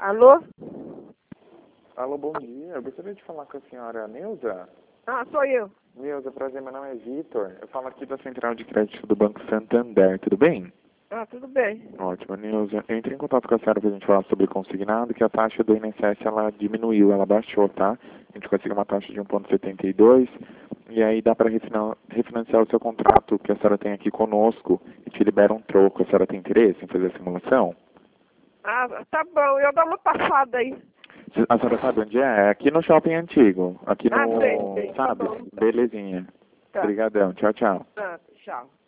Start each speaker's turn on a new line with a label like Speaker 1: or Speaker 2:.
Speaker 1: Alô?
Speaker 2: Alô, bom dia. Eu gostaria de falar com a senhora Neuza.
Speaker 1: Ah, sou eu.
Speaker 2: Neuza, prazer, meu nome é Vitor. Eu falo aqui da Central de Crédito do Banco Santander, tudo bem?
Speaker 1: Ah, tudo bem.
Speaker 2: Ótimo, Neuza. Eu entrei em contato com a senhora para a gente falar sobre consignado, que a taxa do INSS ela diminuiu, ela baixou, tá? A gente conseguiu uma taxa de 1,72 e aí dá para refinanciar o seu contrato que a senhora tem aqui conosco e te libera um troco. A senhora tem interesse em fazer a simulação?
Speaker 1: Ah, tá bom. Eu dou uma passada aí.
Speaker 2: A senhora sabe onde é? É aqui no Shopping Antigo. Aqui
Speaker 1: Ah,
Speaker 2: no...
Speaker 1: sei. Tá
Speaker 2: Sabe?
Speaker 1: bom.
Speaker 2: Belezinha.
Speaker 1: Tá.
Speaker 2: Obrigadão. Tchau, tchau.
Speaker 1: Ah, tchau.